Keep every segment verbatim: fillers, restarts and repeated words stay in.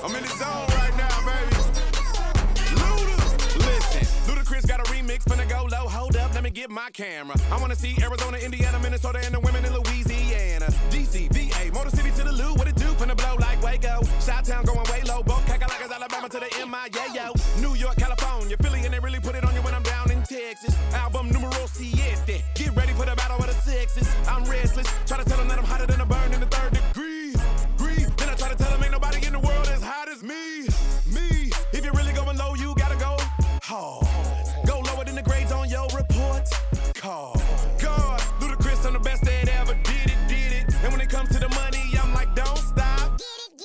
I'm in the zone right now, baby. Luda. Listen, Ludacris got a remix, finna go low. Hold up, let me get my camera. I wanna see Arizona, Indiana, Minnesota, and the women in Louisiana. D C, V A, Motor City to the Lou. What it do? Finna blow like Waco. Chi-Town going way low. Both Kakalaka's Alabama to the M I A, yo. New York, California, Philly, and they really put it on you when I'm down in Texas. Album numero siete. Get ready for the battle of the sexes. I'm restless. Try to tell them that I'm hotter than a burn in the third degree. Breathe. Then I try to tell them ain't nobody in the world as hot as me. Me. If you're really going low, you gotta go hard. Go lower than the grades on your report card. God, Ludacris, I'm the best that ever did it, did it. And when it comes to the money, I'm like, don't stop.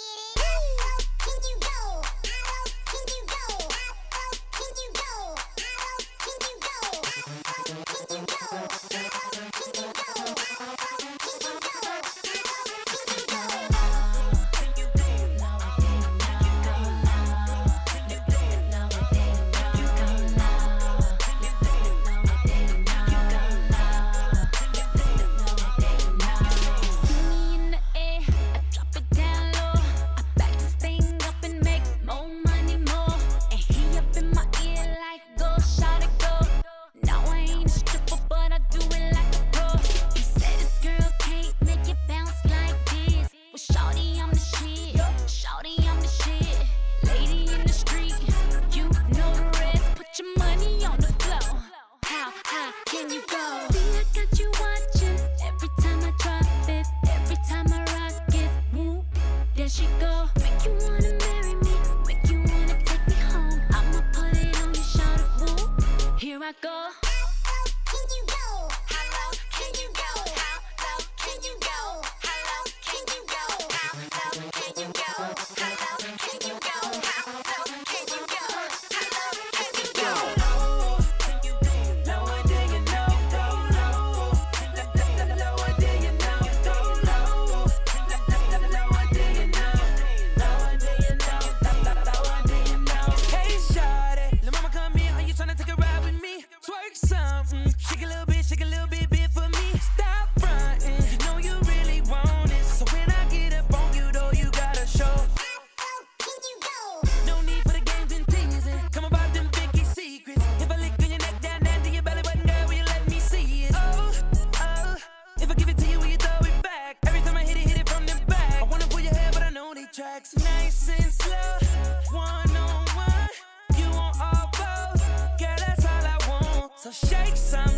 Nice and slow, one on one. You want all both, girl, that's all I want. So shake some.